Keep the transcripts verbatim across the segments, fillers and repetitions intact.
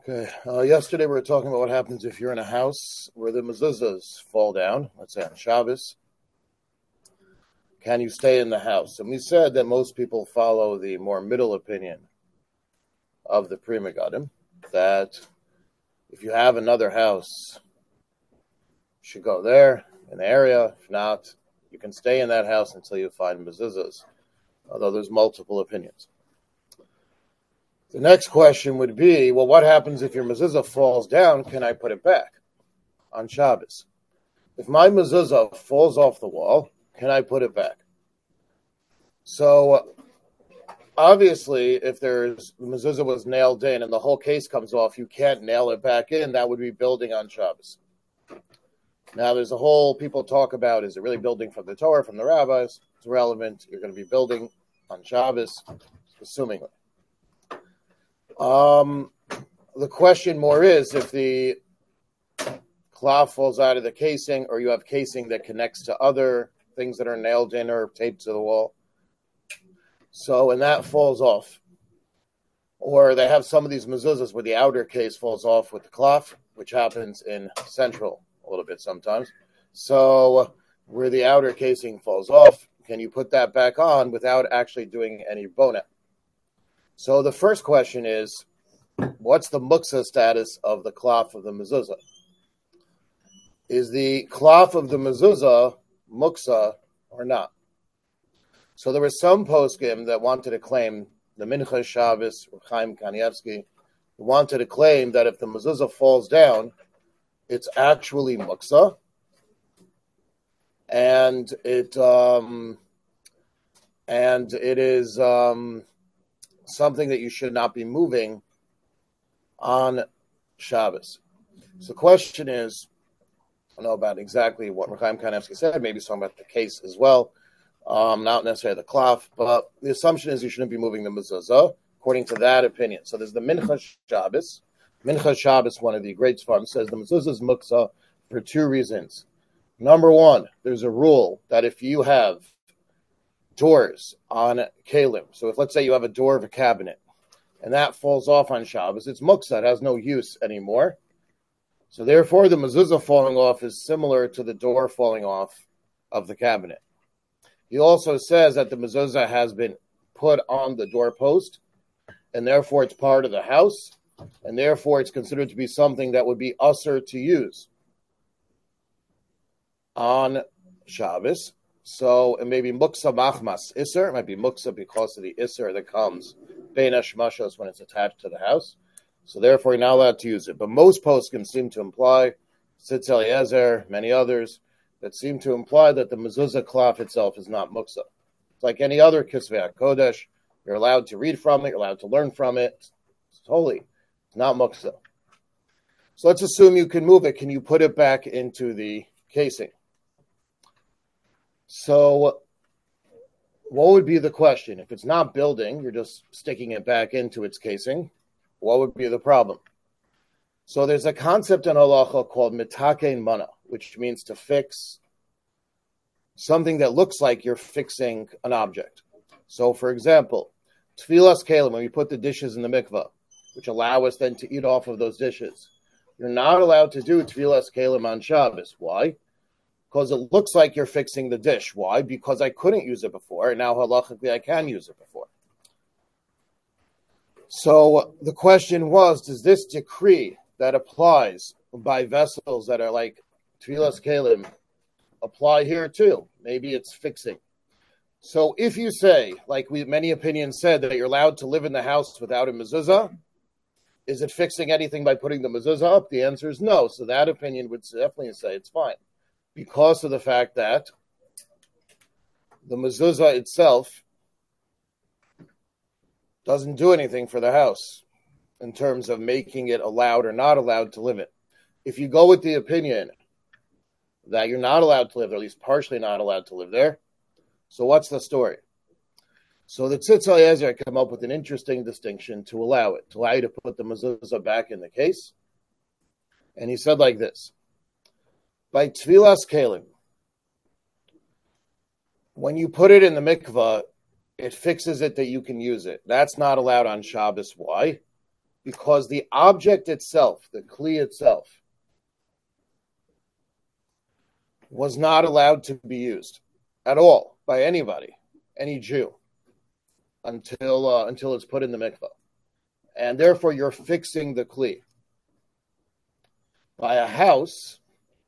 Okay. Uh, yesterday we were talking about what happens if you're in a house where the mezuzahs fall down, let's say on Shabbos. Can you stay in the house? And we said that most people follow the more middle opinion of the Pri Megadim, that if you have another house, you should go there in the area. If not, you can stay in that house until you find mezuzahs, although there's multiple opinions. The next question would be, well, what happens if your mezuzah falls down? Can I put it back on Shabbos? If my mezuzah falls off the wall, can I put it back? So, obviously, if there's the mezuzah was nailed in and the whole case comes off, you can't nail it back in. That would be building on Shabbos. Now, there's a whole, people talk about, is it really building from the Torah, from the rabbis? It's irrelevant. You're going to be building on Shabbos, assumingly. Um, the question more is if the cloth falls out of the casing, or you have casing that connects to other things that are nailed in or taped to the wall. So, and that falls off. Or they have some of these mezuzahs where the outer case falls off with the cloth, which happens in Central a little bit sometimes. So, where the outer casing falls off, can you put that back on without actually doing any bona? So the first question is, what's the muksa status of the cloth of the mezuzah? Is the cloth of the mezuzah muksa or not? So there were some poskim that wanted to claim, the Mincha Shabbos, Chaim Kanievsky, wanted to claim that if the mezuzah falls down, it's actually muksa, and it um, and it is. Um, something that you should not be moving on Shabbos. So the question is, I don't know about exactly what Rechaim Kanevsky said, maybe something about the case as well, um, not necessarily the cloth, but the assumption is you shouldn't be moving the mezuzah, according to that opinion. So there's the Mincha Shabbos. Mincha Shabbos, one of the great Sfarim, says the mezuzah is muksa for two reasons. Number one, there's a rule that if you have doors on kalim. So if, let's say, you have a door of a cabinet, and that falls off on Shabbos, it's muksa, it has no use anymore. So therefore, the mezuzah falling off is similar to the door falling off of the cabinet. He also says that the mezuzah has been put on the doorpost, and therefore it's part of the house, and therefore it's considered to be something that would be usher to use on Shabbos. So it may be muksa machmas iser. It might be muksa because of the iser that comes bein hashmashos when it's attached to the house. So therefore, you're not allowed to use it. But most poskim seem to imply, Tzitz Eliezer, many others, that seem to imply that the mezuzah cloth itself is not muksa. It's like any other kisvei kodesh. You're allowed to read from it. You're allowed to learn from it. It's holy. It's not muksa. So let's assume you can move it. Can you put it back into the casing? So what would be the question? If it's not building, you're just sticking it back into its casing, what would be the problem? So there's a concept in halacha called mitakein mana, which means to fix something that looks like you're fixing an object. So, for example, tfilas kelim, when we put the dishes in the mikvah, which allow us then to eat off of those dishes, you're not allowed to do tfilas kelim on Shabbos. Why? Because it looks like you're fixing the dish. Why? Because I couldn't use it before, and now halachically I can use it before. So the question was, does this decree that applies by vessels that are like tfilas kelim apply here too? Maybe it's fixing. So if you say, like we many opinions said, that you're allowed to live in the house without a mezuzah, is it fixing anything by putting the mezuzah up? The answer is no. So that opinion would definitely say it's fine, because of the fact that the mezuzah itself doesn't do anything for the house in terms of making it allowed or not allowed to live in. If you go with the opinion that you're not allowed to live there, at least partially not allowed to live there, so what's the story? So the Tzitz Eliezer came up with an interesting distinction to allow it, to allow you to put the mezuzah back in the case. And he said like this: by tfilas kelim, when you put it in the mikvah, it fixes it that you can use it. That's not allowed on Shabbos. Why? because the object itself, the kli itself, was not allowed to be used at all by anybody, any Jew, until uh, until it's put in the mikvah. And therefore, you're fixing the kli. By a house,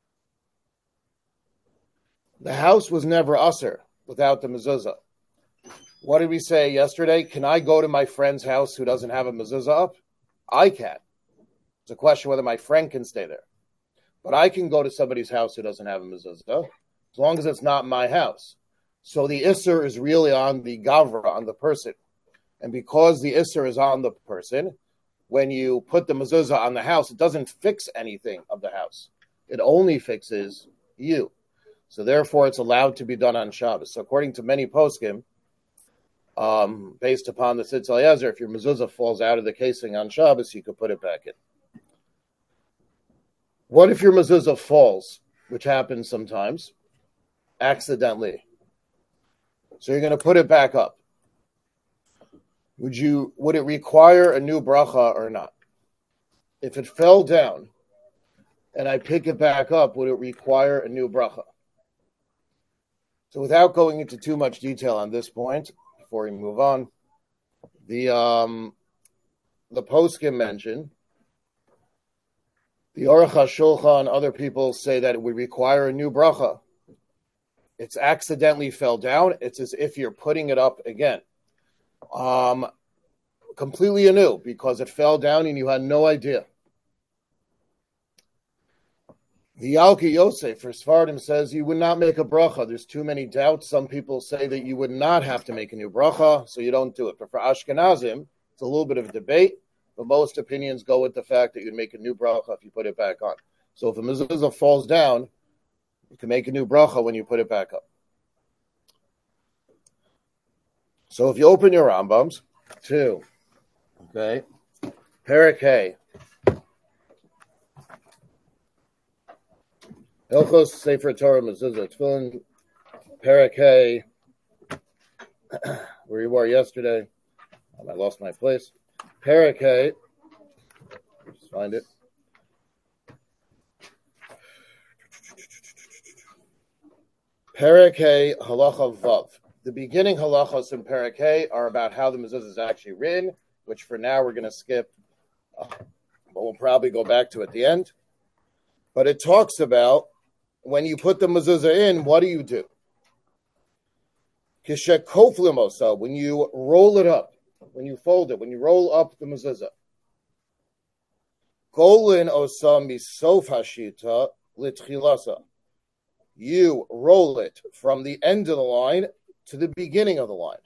the house was never usher without the mezuzah. What did we say yesterday? Can I go to my friend's house who doesn't have a mezuzah up? I can. It's a question whether my friend can stay there. But I can go to somebody's house who doesn't have a mezuzah, as long as it's not my house. So the isser is really on the gavra, on the person. And because the isser is on the person, when you put the mezuzah on the house, it doesn't fix anything of the house. It only fixes you. So therefore, it's allowed to be done on Shabbos. So according to many poskim, um, based upon the Tzitz Eliezer, if your mezuzah falls out of the casing on Shabbos, you could put it back in. What if your mezuzah falls, which happens sometimes, accidentally? So you're going to put it back up. Would you? Would it require a new bracha or not? If it fell down and I pick it back up, would it require a new bracha? So without going into too much detail on this point, before we move on, the um, the poskim mentioned, the Aruch HaShulchan, other people say that it would require a new bracha. It's accidentally fell down. It's as if you're putting it up again. Um, completely anew, because it fell down and you had no idea. The Yalki Yosef for Sfardim says you would not make a bracha. There's too many doubts. Some people say that you would not have to make a new bracha, so you don't do it. But for Ashkenazim, it's a little bit of a debate, but most opinions go with the fact that you'd make a new bracha if you put it back on. So if a mezuzah falls down, you can make a new bracha when you put it back up. So if you open your Rambams, two, okay, Perek Hey, Hilchos Sefer Torah Mezuzah Tefillin, Perek Hey, where you were yesterday. I lost my place. Perek Hey, just find it. Perek Hey, Halacha Vav. The beginning halachos in Perek Hey are about how the mezuzah is actually written, which for now we're going to skip, uh, but we'll probably go back to at the end. But it talks about when you put the mezuzah in, what do you do? Kishekoflimosa, when you roll it up, when you fold it, when you roll up the mezuzah. Golin osam misof hashita litchilasa. You roll it from the end of the line to the beginning of the line.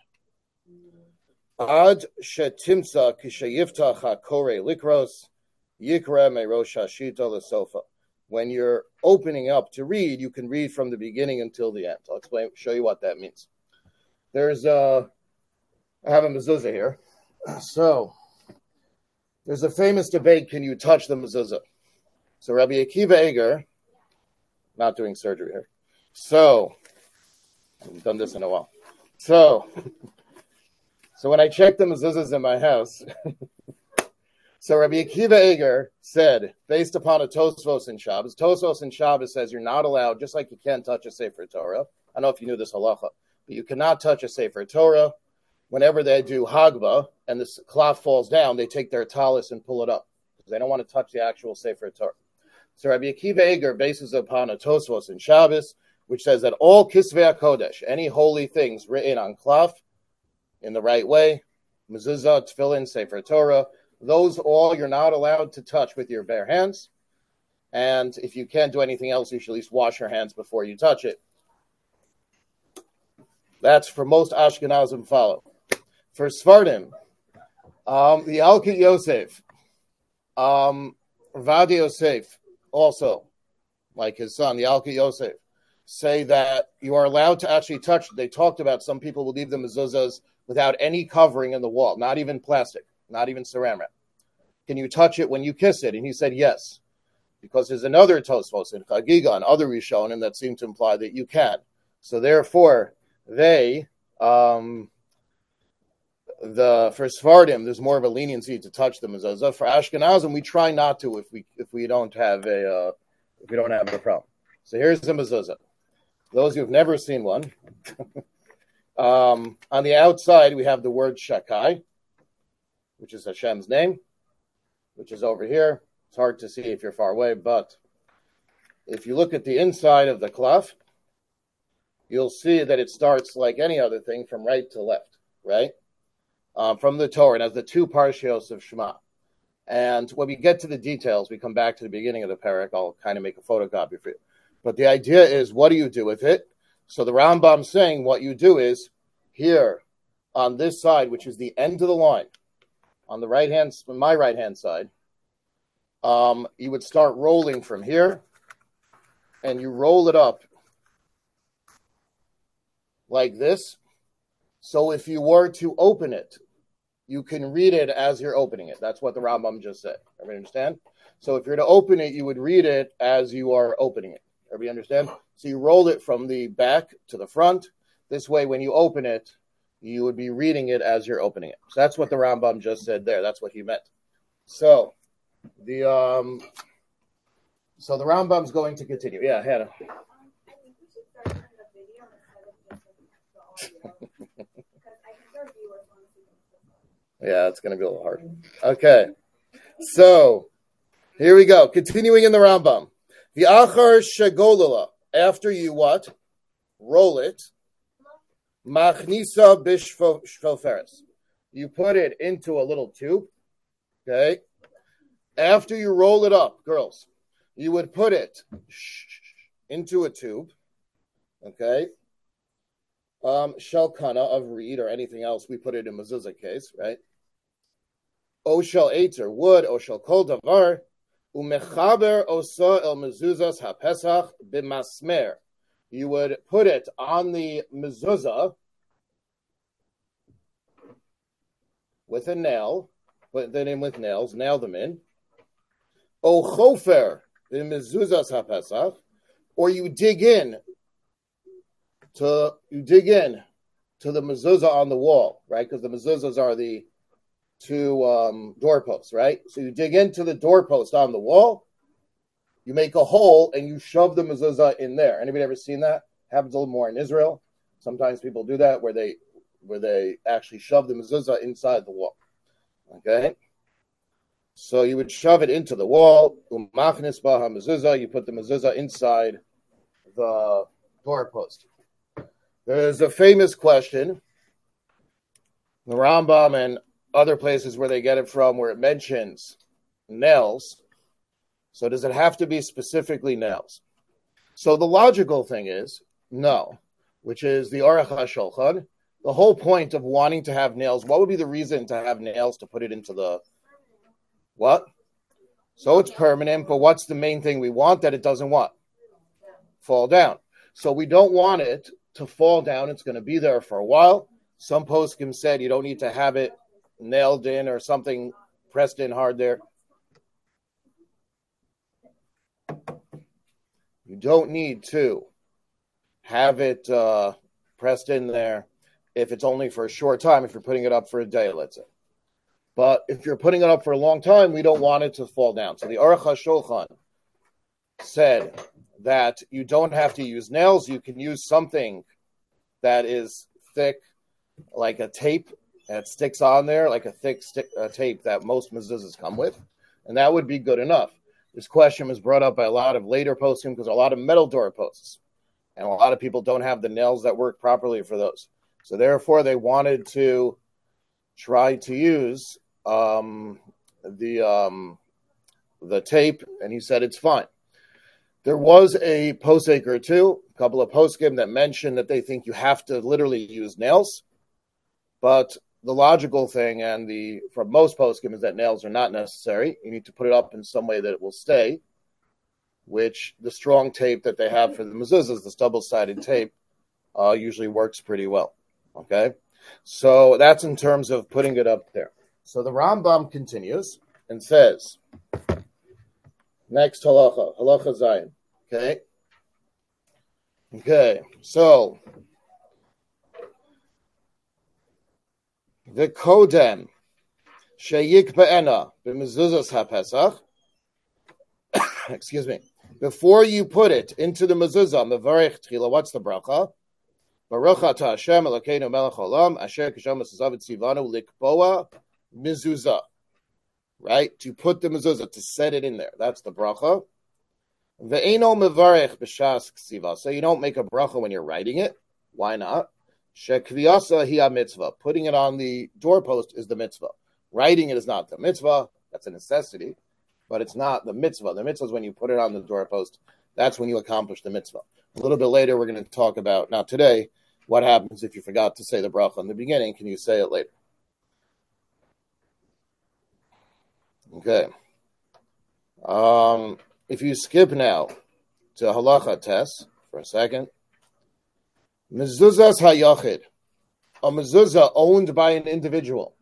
Ad shetimsa kishayiftach hakore likros yikra merosh hashita lesofa. When you're opening up to read, you can read from the beginning until the end. I'll explain, show you what that means. There's a, I have a mezuzah here. So there's a famous debate: can you touch the mezuzah? So Rabbi Akiva Eger, not doing surgery here. So I haven't done this in a while. So, so when I checked the mezuzahs in my house, so Rabbi Akiva Eger said, based upon a Tosfos in Shabbos, Tosfos in Shabbos says you're not allowed, just like you can't touch a Sefer Torah. I don't know if you knew this halacha, but you cannot touch a Sefer Torah. Whenever they do Hagba and the cloth falls down, they take their talis and pull it up because they don't want to touch the actual Sefer Torah. So Rabbi Akiva Eger bases upon a Tosfos in Shabbos, which says that all Kisvei HaKodesh, any holy things written on cloth in the right way, mezuzah, tefillin, Sefer Torah, those all you're not allowed to touch with your bare hands. And if you can't do anything else, you should at least wash your hands before you touch it. That's for most Ashkenazim follow. For Sfardim, um, the Alki Yosef, um, Vadi Yosef, also, like his son, the Alki Yosef, say that you are allowed to actually touch. They talked about some people will leave the mezuzahs without any covering in the wall, not even plastic, not even ceramic. Can you touch it when you kiss it? And he said yes, because there's another Tosfos in Chagiga and other Rishonim that seem to imply that you can. So therefore, they um, the for Sephardim, there's more of a leniency to touch the mezuzah. For Ashkenazim, we try not to if we if we don't have a uh, if we don't have a problem. So here's the mezuzah. Those who've never seen one, um, on the outside we have the word Shakai, which is Hashem's name, which is over here. It's hard to see if you're far away, but if you look at the inside of the cloth, you'll see that it starts like any other thing from right to left, right? Um, from the Torah, and has the two parshios of Shema. And when we get to the details, we come back to the beginning of the parak. I'll kind of make a photocopy for you. But the idea is, what do you do with it? So the Rambam's saying what you do is, here on this side, which is the end of the line, on the right hand, my right hand side, um, you would start rolling from here, and you roll it up like this. So if you were to open it, you can read it as you're opening it. That's what the Rambam just said. Everybody understand? So if you're to open it, you would read it as you are opening it. Everybody understand? So you roll it from the back to the front. This way, when you open it, you would be reading it as you're opening it. So that's what the Rambam just said there. That's what he meant. So the um, so the Rambam's going to continue. Yeah, Hannah. Yeah, it's going to be a little hard. Okay. So, here we go. Continuing in the Rambam. The achar shegolala. After you what? Roll it. Machnisa bishfoferes. You put it into a little tube. Okay. After you roll it up, girls, you would put it into a tube. Okay. Um, shalkana of reed or anything else. We put it in mezuzah case, right? Oshel eitzer wood, oshel kol davar, umechaber osa el mezuzas hapesach b'masmer. You would put it on the mezuzah with a nail, put them in with nails, nail them in. O chofer in mezuzas hapesach, or you dig in to you dig in to the mezuzah on the wall, right? Because the mezuzahs are the two um, doorposts, right? So you dig into the doorpost on the wall, you make a hole, and you shove the mezuzah in there. Anybody ever seen that? Happens a little more in Israel. Sometimes people do that where they where they actually shove the mezuzah inside the wall. Okay? So you would shove it into the wall. Umachnis baha mezuzah. You put the mezuzah inside the doorpost. There's a famous question, the Rambam and other places where they get it from, where it mentions nails. So does it have to be specifically nails? So the logical thing is, no, which is the Aruch HaShulchan. The whole point of wanting to have nails, what would be the reason to have nails to put it into the, what? So it's permanent, but what's the main thing we want? That it doesn't what? Fall down. So we don't want it to fall down. It's going to be there for a while. Some poskim said you don't need to have it nailed in or something pressed in hard there. You don't need to have it uh, pressed in there if it's only for a short time, if you're putting it up for a day, let's say. But if you're putting it up for a long time, we don't want it to fall down. So the Aruch HaShulchan said that you don't have to use nails. You can use something that is thick, like a tape, and it sticks on there, like a thick stick, uh, tape that most mezuzahs come with, and that would be good enough. This question was brought up by a lot of later posting because a lot of metal doorposts, and a lot of people don't have the nails that work properly for those. So therefore, they wanted to try to use um, the um, the tape, and he said it's fine. There was a posek or two, a couple of poskim that mentioned that they think you have to literally use nails, but the logical thing and the from most poskim is that nails are not necessary. You need to put it up in some way that it will stay, which the strong tape that they have for the mezuzahs, this double-sided tape, uh, usually works pretty well. Okay? So that's in terms of putting it up there. So the Rambam continues and says, next halacha, halacha Zion. Okay? Okay, so V'kodem sheyikba'ena b'mezuzas hapesach. Excuse me. Before you put it into the mezuzah, mevarich tchila. What's the bracha? Baruch atah Hashem Elokeinu melech haolam asher kisham mesuzav tzivanu likboa mezuzah. Right? To put the mezuzah, to set it in there. That's the bracha. Ve'eno mevarich b'shas ksiva. So you don't make a bracha when you're writing it. Why not? Shekviyasa hi mitzvah. Putting it on the doorpost is the mitzvah. Writing it is not the mitzvah. That's a necessity. But it's not the mitzvah. The mitzvah is when you put it on the doorpost. That's when you accomplish the mitzvah. A little bit later, we're going to talk about, not today, what happens if you forgot to say the bracha in the beginning. Can you say it later? Okay. Um, if you skip now to halacha test for a second, mezuzas hayachid, a mezuzah owned by an individual,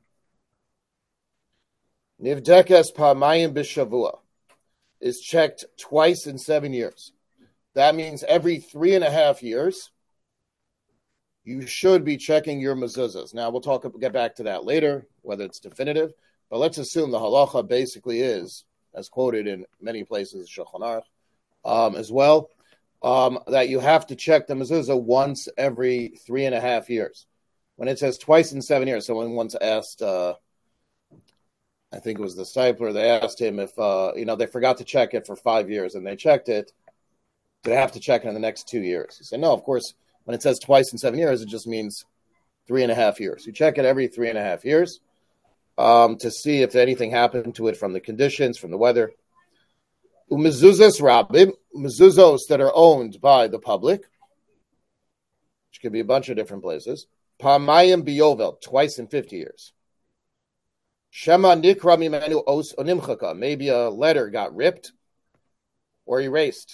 nivdekes pamayim b'shavua, is checked twice in seven years. That means every three and a half years, you should be checking your mezuzahs. Now, we'll talk, get back to that later, whether it's definitive, but let's assume the halacha basically is, as quoted in many places, Shulchan Aruch, um, as well, um, that you have to check the mezuzah once every three and a half years. When it says twice in seven years, someone once asked, uh, I think it was the discipler, they asked him if, uh, you know, they forgot to check it for five years, and they checked it. Do they have to check it in the next two years? He said, no, of course, when it says twice in seven years, it just means three and a half years. You check it every three and a half years um, to see if anything happened to it from the conditions, from the weather. Umezuzas rabim, mezuzos that are owned by the public, which could be a bunch of different places. Pamayim biyovel, twice in fifty years. Shema nikra mimenu os onimchaka, maybe a letter got ripped or erased.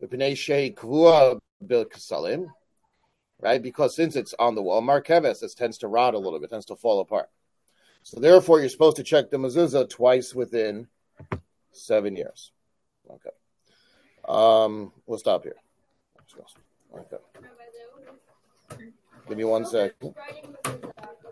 Right? Because since it's on the wall, markeves, it tends to rot a little bit, tends to fall apart. So therefore, you're supposed to check the mezuzah twice within seven years. Okay. Um, we'll stop here. Okay. Give me one sec.